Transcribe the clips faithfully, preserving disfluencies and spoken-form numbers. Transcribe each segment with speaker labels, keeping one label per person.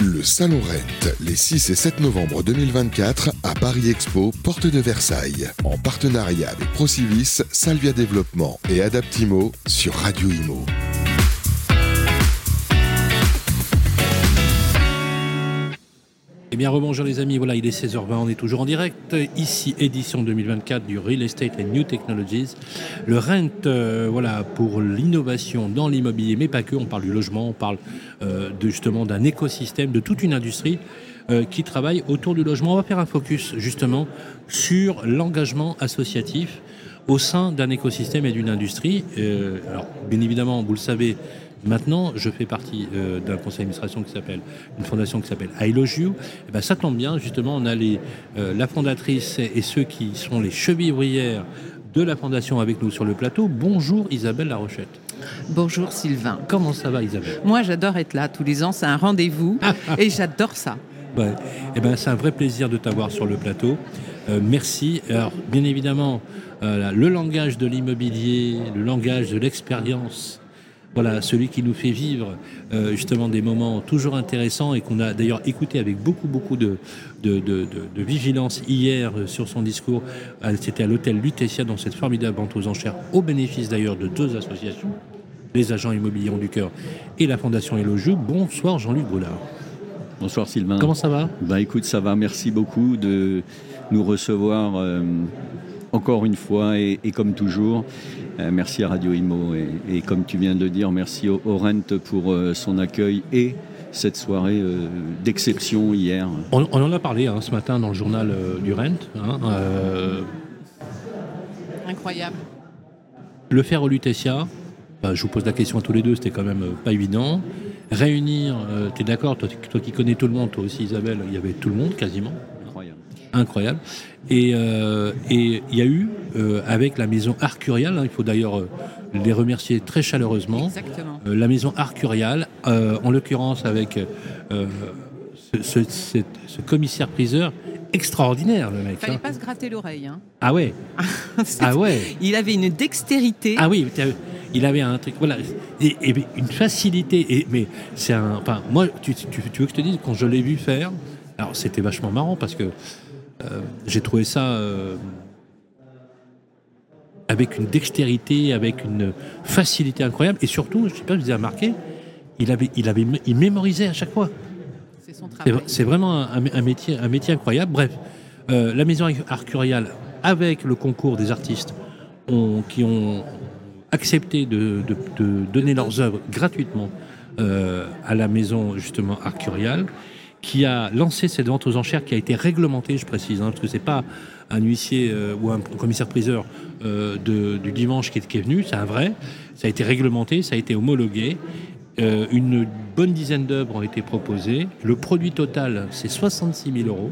Speaker 1: Le Salon Rent, les six et sept novembre deux mille vingt-quatre à Paris Expo, porte de Versailles. En partenariat avec Procivis, Salvia Développement et Adaptimo sur Radio Imo.
Speaker 2: Eh bien, rebonjour les amis, voilà, il est seize heures vingt, on est toujours en direct. Ici, édition deux mille vingt-quatre du Real Estate and New Technologies. Le Rent, euh, voilà, pour l'innovation dans l'immobilier, mais pas que, on parle du logement, on parle euh, de, justement d'un écosystème, de toute une industrie euh, qui travaille autour du logement. On va faire un focus, justement, sur l'engagement associatif au sein d'un écosystème et d'une industrie. Euh, alors, bien évidemment, vous le savez, maintenant, je fais partie euh, d'un conseil d'administration qui s'appelle, une fondation qui s'appelle I Love You. Et ben, ça tombe bien, justement, on a les, euh, la fondatrice et, et ceux qui sont les chevilles ouvrières de la fondation avec nous sur le plateau. Bonjour Isabelle Larochette.
Speaker 3: Bonjour Sylvain.
Speaker 2: Comment ça va Isabelle ?
Speaker 3: Moi j'adore être là tous les ans, c'est un rendez-vous et j'adore ça.
Speaker 2: Ouais. Et ben, c'est un vrai plaisir de t'avoir sur le plateau. Euh, merci. Alors, bien évidemment, euh, le langage de l'immobilier, le langage de l'expérience, voilà, celui qui nous fait vivre euh, justement des moments toujours intéressants et qu'on a d'ailleurs écouté avec beaucoup, beaucoup de, de, de, de, de vigilance hier euh, sur son discours. C'était à l'hôtel Lutetia dans cette formidable vente aux enchères, au bénéfice d'ailleurs de deux associations, les agents immobiliers ont du cœur et la Fondation Elojou. Bonsoir Jean-Luc Boulard.
Speaker 4: Bonsoir Sylvain.
Speaker 2: Comment ça va ?
Speaker 4: Bah écoute, ça va, merci beaucoup de nous recevoir euh, encore une fois et, et comme toujours. Euh, merci à Radio Imo et, et comme tu viens de dire, merci au, au Rent pour euh, son accueil et cette soirée euh, d'exception hier.
Speaker 2: On, on en a parlé hein, ce matin dans le journal euh, du Rent. Hein, euh...
Speaker 3: Incroyable.
Speaker 2: Le faire au Lutetia, bah, je vous pose la question à tous les deux, c'était quand même euh, pas évident. Réunir, euh, tu es d'accord, toi, toi qui connais tout le monde, toi aussi Isabelle, il y avait tout le monde quasiment.
Speaker 4: Incroyable.
Speaker 2: Incroyable. Et euh, et il y a eu, euh, avec la maison Arcurial, hein, il faut d'ailleurs euh, les remercier très chaleureusement.
Speaker 3: Exactement.
Speaker 2: Euh, la maison Arcurial, euh, en l'occurrence avec euh, ce, ce, ce, ce commissaire-priseur extraordinaire, le mec.
Speaker 3: Fallait
Speaker 2: hein.
Speaker 3: pas se gratter l'oreille. Hein.
Speaker 2: Ah ouais. Ah ouais.
Speaker 3: Il avait une dextérité.
Speaker 2: Ah oui, il avait un truc, voilà, et, et une facilité. Et, mais c'est un, enfin, moi, tu, tu, tu veux que je te dise, quand je l'ai vu faire, alors c'était vachement marrant parce que euh, j'ai trouvé ça euh, avec une dextérité, avec une facilité incroyable, et surtout, je sais pas, je vous ai remarqué, il avait, il avait, il mémorisait à chaque fois.
Speaker 3: C'est son travail.
Speaker 2: C'est, c'est vraiment un, un métier, un métier incroyable. Bref, euh, la maison Arcurial, avec le concours des artistes, ont, qui ont accepté de, de, de donner leurs œuvres gratuitement euh, à la maison justement Arcurial, qui a lancé cette vente aux enchères qui a été réglementée, je précise, hein, parce que c'est pas un huissier euh, ou un commissaire-priseur euh, de, du dimanche qui est, qui est venu, c'est un vrai. Ça a été réglementé, ça a été homologué. Euh, une bonne dizaine d'œuvres ont été proposées. Le produit total, c'est soixante-six mille euros.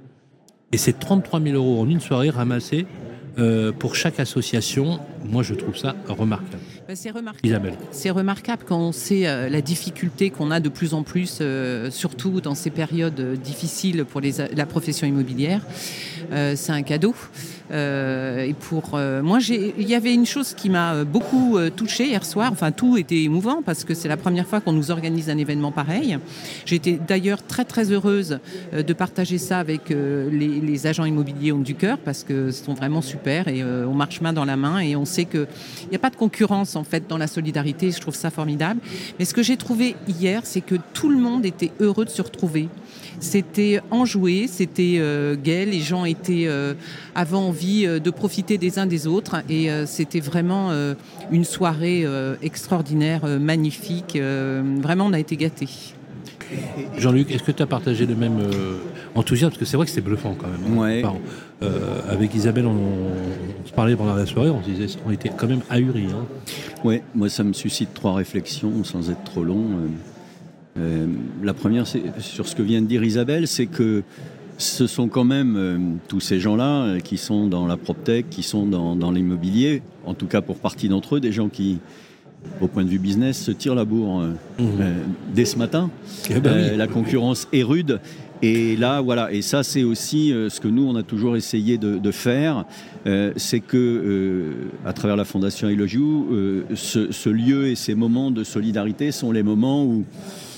Speaker 2: Et c'est trente-trois mille euros en une soirée ramassés euh, pour chaque association. Moi, je trouve ça remarquable.
Speaker 3: Ben, c'est remarquable.
Speaker 2: Isabelle.
Speaker 3: C'est remarquable quand on sait euh, la difficulté qu'on a de plus en plus, euh, surtout dans ces périodes euh, difficiles pour les, la profession immobilière. Euh, c'est un cadeau. Euh, et pour euh, moi, j'ai, il y avait une chose qui m'a beaucoup euh, touchée hier soir. Enfin, tout était émouvant parce que c'est la première fois qu'on nous organise un événement pareil. J'étais d'ailleurs très très heureuse euh, de partager ça avec euh, les, les agents immobiliers Ont du cœur parce que ce sont vraiment super et euh, on marche main dans la main et on sait que il n'y a pas de concurrence en fait dans la solidarité. Je trouve ça formidable. Mais ce que j'ai trouvé hier, c'est que tout le monde était heureux de se retrouver. C'était enjoué, c'était euh, gai, les gens étaient, euh, avaient envie euh, de profiter des uns des autres et euh, c'était vraiment euh, une soirée euh, extraordinaire, euh, magnifique. Euh, vraiment, on a été gâtés.
Speaker 2: Jean-Luc, est-ce que tu as partagé le même euh, enthousiasme ? Parce que c'est vrai que c'est bluffant quand même. Hein.
Speaker 4: Ouais.
Speaker 2: Enfin, euh, avec Isabelle, on, on se parlait pendant la soirée, on se disait, on était quand même ahuris. Hein.
Speaker 4: Oui, moi ça me suscite trois réflexions sans être trop long. Euh, euh, la première, c'est sur ce que vient de dire Isabelle, c'est que ce sont quand même euh, tous ces gens-là euh, qui sont dans la PropTech, qui sont dans, dans l'immobilier, en tout cas pour partie d'entre eux, des gens qui, au point de vue business, se tirent la bourre euh, mmh. euh, dès ce matin.
Speaker 2: Eh ben
Speaker 4: euh,
Speaker 2: oui.
Speaker 4: La concurrence est rude. Et là, voilà, et ça c'est aussi euh, ce que nous on a toujours essayé de, de faire, euh, c'est que euh, à travers la Fondation I Love You, euh, ce, ce lieu et ces moments de solidarité sont les moments où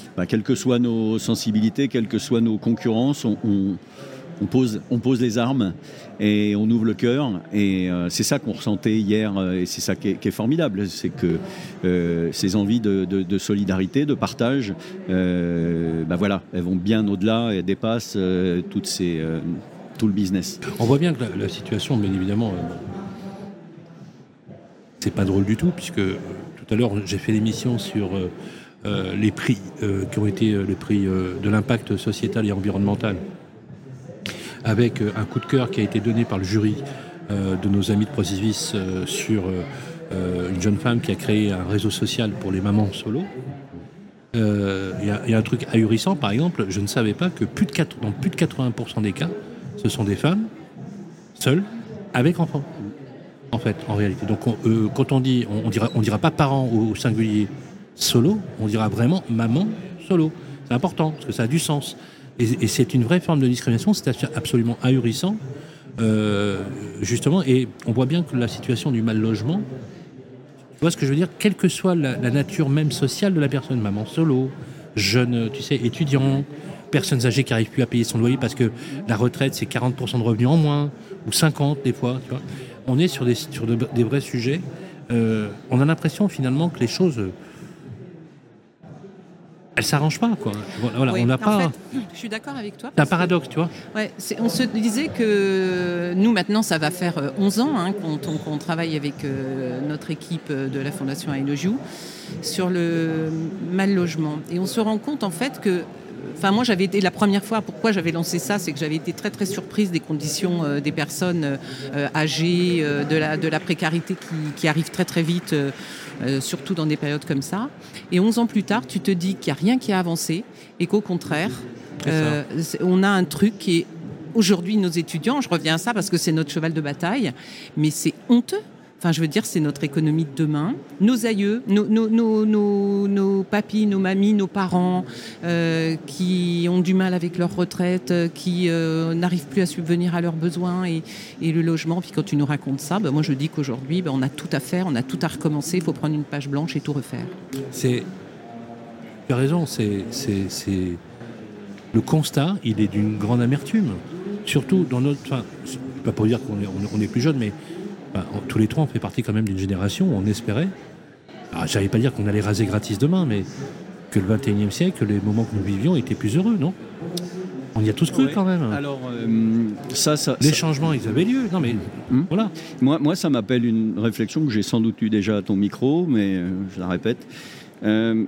Speaker 4: bah, quelles que soient nos sensibilités, quelles que soient nos concurrences, on, on, on, pose, on pose les armes et on ouvre le cœur. Et euh, c'est ça qu'on ressentait hier, et c'est ça qui est, qui est formidable. C'est que euh, ces envies de, de, de solidarité, de partage, euh, bah, voilà, elles vont bien au-delà et dépassent euh, toutes ces, euh, tout le business.
Speaker 2: On voit bien que la, la situation, bien évidemment, euh, c'est pas drôle du tout, puisque euh, tout à l'heure, j'ai fait l'émission sur euh, euh, les prix euh, qui ont été euh, les prix euh, de l'impact sociétal et environnemental, avec euh, un coup de cœur qui a été donné par le jury euh, de nos amis de Procivis euh, sur euh, euh, une jeune femme qui a créé un réseau social pour les mamans solo. Il euh, y, y a un truc ahurissant, par exemple, je ne savais pas que plus de quatre, dans plus de quatre-vingts pour cent des cas, ce sont des femmes seules avec enfants. En fait, en réalité. Donc, on, euh, quand on dit, on, on dira, on dira pas parent au, au singulier solo, on dira vraiment maman solo. C'est important parce que ça a du sens. Et, et c'est une vraie forme de discrimination. C'est absolument ahurissant, euh, justement. Et on voit bien que la situation du mal logement, tu vois ce que je veux dire, quelle que soit la, la nature même sociale de la personne, maman solo, jeune, tu sais, étudiant, personnes âgées qui n'arrivent plus à payer son loyer parce que la retraite c'est quarante pour cent de revenus en moins ou cinquante des fois, tu vois. On est sur des, sur de, des vrais sujets. Euh, on a l'impression finalement que les choses, euh, elles s'arrangent pas, quoi. Voilà,
Speaker 3: oui,
Speaker 2: on n'a pas.
Speaker 3: En fait, je suis d'accord avec toi.
Speaker 2: C'est un paradoxe, que, tu vois.
Speaker 3: Ouais, c'est, on se disait que nous maintenant, ça va faire onze ans hein, qu'on, qu'on travaille avec euh, notre équipe de la Fondation I Love You sur le mal logement, et on se rend compte en fait que. Enfin, moi, j'avais été la première fois. Pourquoi j'avais lancé ça, c'est que j'avais été très très surprise des conditions euh, des personnes euh, âgées, euh, de la de la précarité qui, qui arrive très très vite, euh, euh, surtout dans des périodes comme ça. Et onze ans plus tard, tu te dis qu'il n'y a rien qui a avancé et qu'au contraire, euh, on a un truc qui est aujourd'hui nos étudiants. Je reviens à ça parce que c'est notre cheval de bataille, mais c'est honteux. Enfin, je veux dire, c'est notre économie de demain. Nos aïeux, nos, nos, nos, nos, nos papis, nos mamies, nos parents euh, qui ont du mal avec leur retraite, qui euh, n'arrivent plus à subvenir à leurs besoins et, et le logement. Puis quand tu nous racontes ça, ben moi je dis qu'aujourd'hui, ben on a tout à faire, on a tout à recommencer. Il faut prendre une page blanche et tout refaire.
Speaker 2: C'est... Tu as raison, c'est, c'est, c'est... le constat, il est d'une grande amertume. Surtout dans notre... Enfin, je ne peux pas dire qu'on est, on est plus jeune, mais... Bah, tous les trois, on fait partie quand même d'une génération où on espérait, alors, j'allais pas dire qu'on allait raser gratis demain, mais que le vingt et unième siècle, les moments que nous vivions étaient plus heureux, non ? On y a tous cru ouais, quand même.
Speaker 4: Alors, euh, ça, ça,
Speaker 2: les
Speaker 4: ça...
Speaker 2: changements, ils avaient lieu. Non, mais hum. voilà.
Speaker 4: Moi, moi, ça m'appelle une réflexion que j'ai sans doute eue déjà à ton micro, mais euh, je la répète. Euh,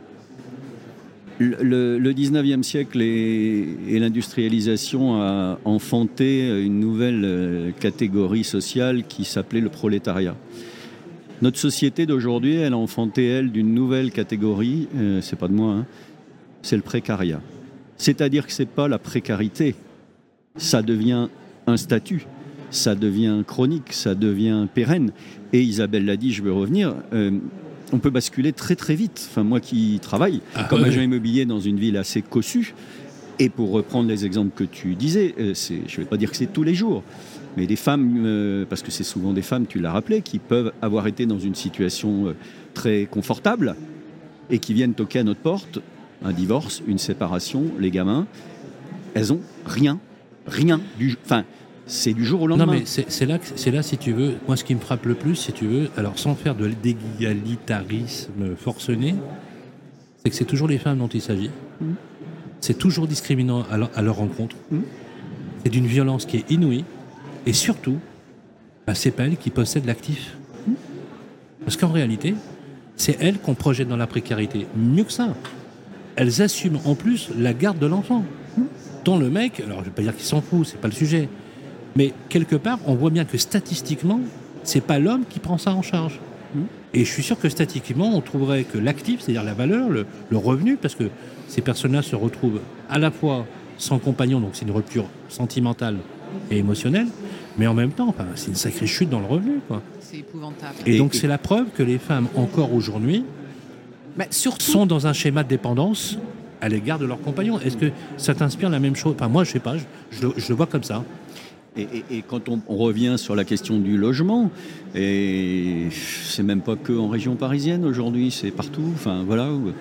Speaker 4: Le, le dix-neuvième siècle et, et l'industrialisation a enfanté une nouvelle catégorie sociale qui s'appelait le prolétariat. Notre société d'aujourd'hui, elle a enfanté, elle, d'une nouvelle catégorie, euh, c'est pas de moi, hein, c'est le précariat. C'est-à-dire que c'est pas la précarité, ça devient un statut, ça devient chronique, ça devient pérenne. Et Isabelle l'a dit, je vais revenir... Euh, on peut basculer très très vite. Enfin, moi qui travaille ah, comme ouais. agent immobilier dans une ville assez cossue, et pour reprendre les exemples que tu disais, c'est, je ne vais pas dire que c'est tous les jours, mais des femmes, euh, parce que c'est souvent des femmes, tu l'as rappelé, qui peuvent avoir été dans une situation euh, très confortable et qui viennent toquer à notre porte, un divorce, une séparation, les gamins, elles ont rien, rien du... Enfin, c'est du jour au lendemain.
Speaker 2: Non, mais c'est, c'est, là, c'est là, si tu veux, moi ce qui me frappe le plus, si tu veux, alors sans faire de l'égalitarisme forcené, c'est que c'est toujours les femmes dont il s'agit. Mmh. C'est toujours discriminant à leur, à leur rencontre. Mmh. C'est d'une violence qui est inouïe. Et surtout, bah, c'est pas elles qui possèdent l'actif. Mmh. Parce qu'en réalité, c'est elles qu'on projette dans la précarité. Mieux que ça, elles assument en plus la garde de l'enfant. Mmh. Dont le mec, alors je vais pas dire qu'il s'en fout, c'est pas le sujet. Mais quelque part, on voit bien que statistiquement, c'est pas l'homme qui prend ça en charge. Mmh. Et je suis sûr que statistiquement, on trouverait que l'actif, c'est-à-dire la valeur, le, le revenu, parce que ces personnes-là se retrouvent à la fois sans compagnon, donc c'est une rupture sentimentale et émotionnelle, mais en même temps, enfin, c'est une sacrée chute dans le revenu, quoi.
Speaker 3: C'est épouvantable.
Speaker 2: Et, et donc et... c'est la preuve que les femmes, encore aujourd'hui, bah, surtout... sont dans un schéma de dépendance à l'égard de leurs compagnons. Est-ce que ça t'inspire la même chose ? Enfin, moi, je sais pas, je, je, je le vois comme ça.
Speaker 4: Et, et, et quand on, on revient sur la question du logement, et c'est même pas que en région parisienne aujourd'hui, c'est partout. Enfin voilà,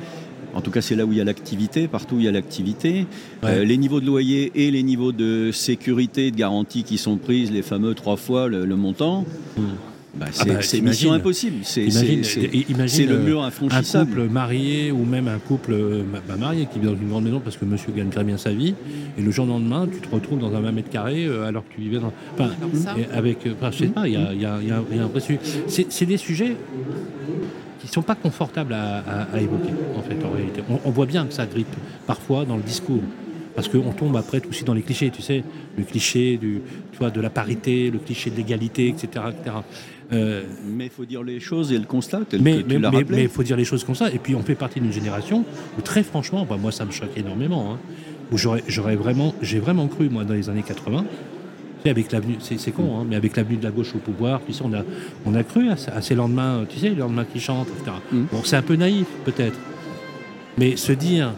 Speaker 4: En tout cas, c'est là où il y a l'activité, partout où il y a l'activité.
Speaker 2: Ouais.
Speaker 4: Euh, les niveaux de loyer et les niveaux de sécurité, de garantie qui sont prises, les fameux trois fois le, le montant,
Speaker 2: Mmh.
Speaker 4: bah, c'est,
Speaker 2: Ah bah,
Speaker 4: c'est
Speaker 2: t'imagines.
Speaker 4: mission impossible. C'est,
Speaker 2: Imagine,
Speaker 4: c'est, c'est,
Speaker 2: imagine,
Speaker 4: c'est le
Speaker 2: euh,
Speaker 4: mur
Speaker 2: un
Speaker 4: infranchissable.
Speaker 2: couple marié ou même un couple euh, bah, marié qui vit dans une grande maison parce que monsieur gagne très bien sa vie et le jour au lendemain tu te retrouves dans un vingt mètres carrés euh, alors que tu vivais dans... Enfin,
Speaker 3: Alors ça.
Speaker 2: et avec, euh, enfin, je sais pas, il y a, il y a- il y a- il y a un vrai sujet. C'est, c'est des sujets qui ne sont pas confortables à, à- à évoquer en fait en réalité. On, on voit bien que ça grippe parfois dans le discours. Parce qu'on tombe après aussi dans les clichés, tu sais, le cliché du, tu vois, de la parité, le cliché de l'égalité, et cetera et cetera. Euh,
Speaker 4: Mais il faut dire les choses et le constat, tel
Speaker 2: mais
Speaker 4: que tu l'as
Speaker 2: mais-
Speaker 4: rappelé.
Speaker 2: mais il faut dire les choses comme ça. Et puis on fait partie d'une génération où très franchement, bah, moi ça me choque énormément. Hein, où j'aurais, j'aurais vraiment, j'ai vraiment cru moi dans les années quatre-vingts. Tu sais, avec l'avenue, c'est, c'est con, hein, mais avec l'avenue de la gauche au pouvoir, tu sais, on a, on a cru à, à ces lendemains, tu sais, les lendemains qui chantent, et cetera.
Speaker 4: Mm.
Speaker 2: Bon, c'est un peu naïf peut-être, mais se dire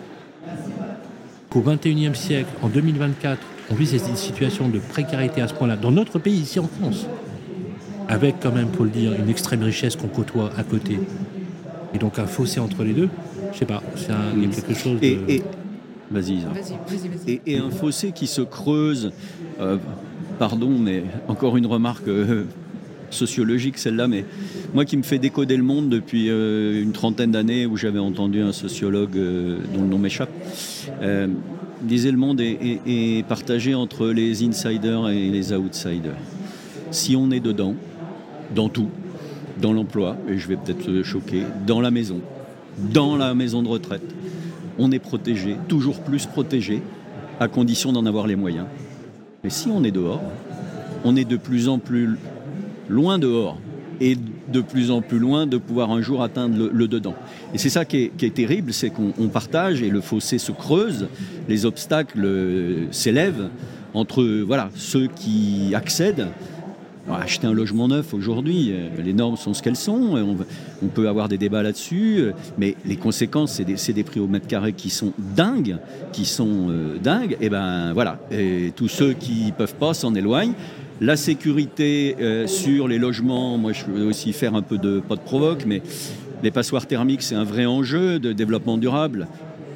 Speaker 2: qu'au vingt et unième siècle, en deux mille vingt-quatre, on vit cette situation de précarité à ce point-là, dans notre pays, ici en France, avec quand même, faut le dire, une extrême richesse qu'on côtoie à côté, et donc un fossé entre les deux, je sais pas, c'est un, il y a quelque chose de...
Speaker 4: Et, et- vas-y, Isa.
Speaker 3: Vas-y, vas-y, vas-y.
Speaker 4: Et, et un fossé qui se creuse, euh, pardon, mais encore une remarque euh, sociologique celle-là, mais moi qui me fais décoder le monde depuis euh, une trentaine d'années où j'avais entendu un sociologue euh, dont le nom m'échappe, euh, disait le monde est, est- est partagé entre les insiders et les outsiders. Si on est dedans, dans tout, dans l'emploi, et je vais peut-être te choquer, dans la maison, dans la maison de retraite, on est protégé, toujours plus protégé, à condition d'en avoir les moyens. Mais si on est dehors, on est de plus en plus loin dehors et de plus en plus loin de pouvoir un jour atteindre le, le dedans. Et c'est ça qui est, qui est terrible, c'est qu'on on partage et le fossé se creuse, les obstacles euh, s'élèvent entre voilà, ceux qui accèdent. Alors, acheter un logement neuf aujourd'hui, euh, les normes sont ce qu'elles sont, euh, on, va- on peut avoir des débats là-dessus, euh, mais les conséquences, c'est des, c'est des prix au mètre carré qui sont dingues, qui sont euh, dingues, et ben voilà, et tous ceux qui peuvent pas s'en éloignent. La sécurité euh, sur les logements, moi je veux aussi faire un peu de, pas de provoque, mais les passoires thermiques, c'est un vrai enjeu de développement durable.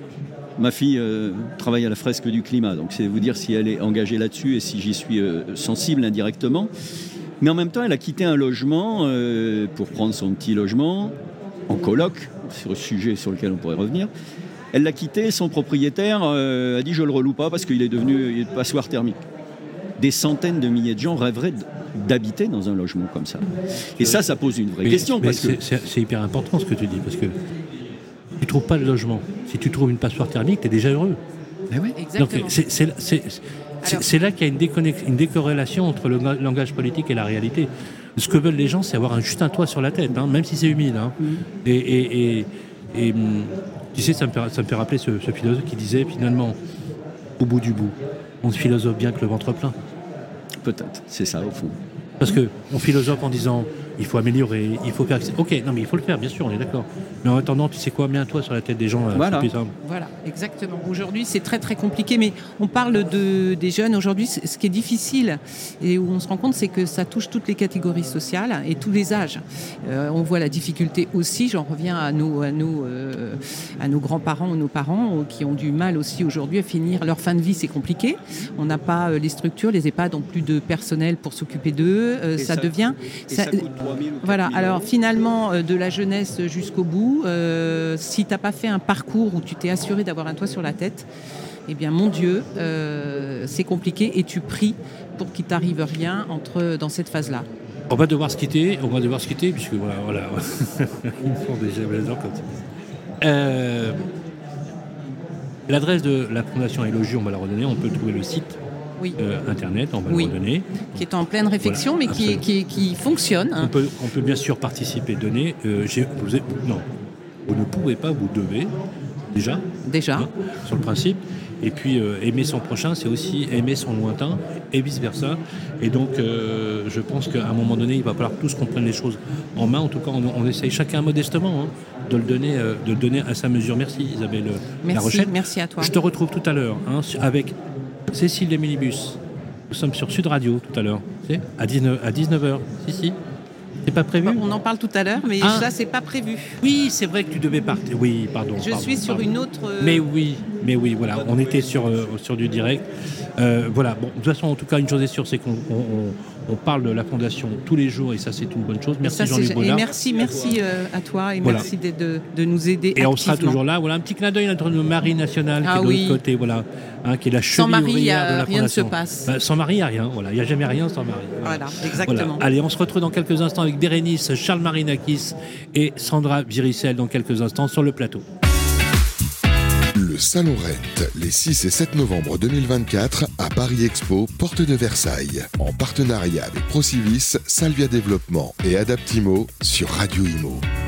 Speaker 4: Ma fille euh, travaille à la fresque du climat, donc c'est vous dire si elle est engagée là-dessus et si j'y suis euh, sensible indirectement. Mais en même temps, elle a quitté un logement euh, pour prendre son petit logement en coloc, sur le sujet sur lequel on pourrait revenir. Elle l'a quitté, son propriétaire euh, a dit je le reloue pas parce qu'il est devenu une passoire thermique. Des centaines de milliers de gens rêveraient d'habiter dans un logement comme ça. Et ça, ça pose une vraie
Speaker 2: Mais-
Speaker 4: question.
Speaker 2: mais
Speaker 4: Parce que
Speaker 2: c'est, c'est- c'est hyper important ce que tu dis, parce que tu trouves pas le logement. Si tu trouves une passoire thermique, tu es déjà heureux.
Speaker 4: Eh oui.
Speaker 2: Donc
Speaker 3: Exactement.
Speaker 2: c'est, c'est- c'est- c'est-
Speaker 3: Alors-
Speaker 2: c'est là qu'il y a une, déconnex- une décorrélation entre le ga- langage politique et la réalité. Ce que veulent les gens, c'est avoir un, juste un toit sur la tête, hein, même si c'est humide. Hein. Et, et- et- et, hum, tu sais, ça me fait, ça me fait rappeler ce, ce philosophe qui disait finalement, au bout du bout, on se philosophe bien que le ventre plein.
Speaker 4: Peut-être, c'est ça au fond.
Speaker 2: Parce qu'on philosophe en disant il faut améliorer, il faut faire. Ok, non mais il faut le faire, bien sûr, on est d'accord. Mais en attendant, tu sais quoi, mets un toit sur la tête des gens. là,
Speaker 4: Voilà.
Speaker 2: c'est plus simple.
Speaker 3: Voilà, exactement. Aujourd'hui, c'est très très compliqué, mais on parle de, des jeunes. Aujourd'hui, c- ce qui est difficile et où on se rend compte, c'est que ça touche toutes les catégories sociales et tous les âges. Euh, on voit la difficulté aussi, j'en reviens à nos, à nos, euh, à nos grands-parents ou nos parents euh, qui ont du mal aussi aujourd'hui à finir leur fin de vie, c'est compliqué. On n'a pas euh, les structures, les EHPAD n'ont plus de personnel pour s'occuper d'eux. Euh,
Speaker 4: Et
Speaker 3: ça,
Speaker 4: ça-
Speaker 3: devient...
Speaker 4: Et ça, coûte trois mille ou quatre
Speaker 3: Voilà,
Speaker 4: mille
Speaker 3: alors
Speaker 4: euros.
Speaker 3: finalement, euh, de la jeunesse jusqu'au bout, euh, si tu n'as pas fait un parcours où tu t'es assuré d'avoir un toit sur la tête, eh bien mon Dieu, euh, c'est compliqué et tu pries pour qu'il t'arrive rien entre, dans cette phase-là.
Speaker 2: On va devoir se quitter, on va devoir se quitter, puisque voilà, voilà. Ils me font déjà les comme ça. Euh, L'adresse de la Fondation Élogieux, on va la redonner, on peut trouver le site
Speaker 3: Oui,
Speaker 2: euh, internet, on va
Speaker 3: Oui.
Speaker 2: le redonner.
Speaker 3: qui est en pleine réflexion,
Speaker 2: Voilà,
Speaker 3: mais qui, est-
Speaker 2: absolument.
Speaker 3: qui, est- qui fonctionne. hein.
Speaker 2: On peut, on peut bien sûr participer, donner. Euh, j'ai- vous êtes- non, vous ne pouvez pas, vous devez, déjà,
Speaker 3: Déjà.
Speaker 2: hein, sur le principe. Et puis euh, aimer son prochain, c'est aussi aimer son lointain, et vice-versa. Et donc, euh, je pense qu'à un moment donné, il va falloir tous qu'on prenne les choses en main. En tout cas, on, on essaye chacun modestement hein, de, le donner, euh, de le donner à sa mesure. Merci Isabelle euh, La
Speaker 3: Merci,
Speaker 2: Rochelle.
Speaker 3: merci à toi.
Speaker 2: Je te retrouve tout à l'heure hein, sur- avec Cécile des Minibus. Nous sommes sur Sud Radio tout à l'heure, tu sais, à dix-neuf heures. Si, si. C'est pas prévu?
Speaker 3: On en parle tout à l'heure, mais ah. ça, c'est pas prévu.
Speaker 2: Oui, c'est vrai que tu devais partir. Oui, pardon.
Speaker 3: Je
Speaker 2: pardon,
Speaker 3: suis sur
Speaker 2: pardon.
Speaker 3: une autre... Euh...
Speaker 2: Mais oui, mais oui, voilà. On était sur, euh, sur du direct. Euh, voilà. Bon, de toute façon, en tout cas, une chose est sûre, c'est qu'on on, on parle de la Fondation tous les jours, et ça, c'est une bonne chose. Merci Jean-Luc Baudard.
Speaker 3: Et merci, merci euh, à toi, et voilà. merci de, de, de nous aider
Speaker 2: Et
Speaker 3: activement.
Speaker 2: on sera toujours là. Voilà, un petit clin d'œil à notre Marie nationale
Speaker 3: ah,
Speaker 2: qui est de
Speaker 3: oui.
Speaker 2: l'autre côté, voilà, hein, qui est la cheville
Speaker 3: Marie,
Speaker 2: ouvrière de la
Speaker 3: rien
Speaker 2: Fondation.
Speaker 3: Ne se passe.
Speaker 2: Bah, sans Marie, il n'y a rien. Voilà, il n'y a jamais rien sans Marie.
Speaker 3: Voilà, voilà exactement.
Speaker 2: Voilà. Allez, on se retrouve dans quelques instants avec Bérénice, Charles Marinakis et Sandra Viricel dans quelques instants sur le plateau.
Speaker 1: Le Salon Rent, les six et sept novembre deux mille vingt-quatre à Paris Expo, porte de Versailles, en partenariat avec Procivis, Salvia Développement et Adaptimo sur Radio Imo.